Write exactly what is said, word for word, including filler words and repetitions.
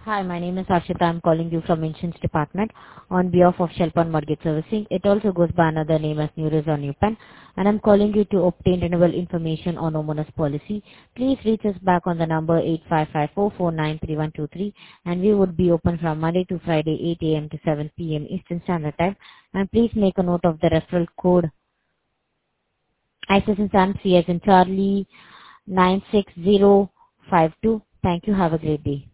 Hi, my name is Arshita. I'm calling you from Insurance Department on behalf of Shelpan Mortgage Servicing. It also goes by another name as Neuros or Newpan, and I'm calling you to obtain renewal information on homeowners policy. Please reach us back on the number eight five five four four nine three one two three, and we would be open from Monday to Friday, eight a m to seven p m Eastern Standard Time. And please make a note of the referral code I S S in Sam, C as in Charlie, nine six zero five two. Thank you. Have a great day.